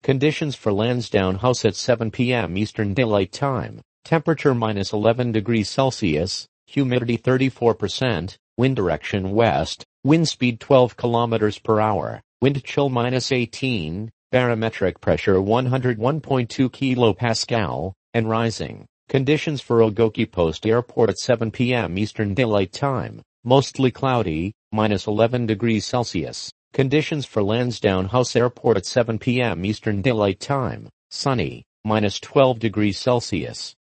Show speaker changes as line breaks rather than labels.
Conditions for Lansdowne House at 7 p.m. Eastern Daylight Time. Temperature minus 11 degrees Celsius, humidity 34%, wind direction west, wind speed 12 kilometers per hour, wind chill minus 18, barometric pressure 101.2 kilopascal, and rising. Conditions for Ogoki Post Airport at 7 p.m. Eastern Daylight Time. Mostly cloudy, minus 11 degrees Celsius. Conditions for Lansdowne House Airport at 7 p.m. Eastern Daylight Time. Sunny, minus 12 degrees Celsius.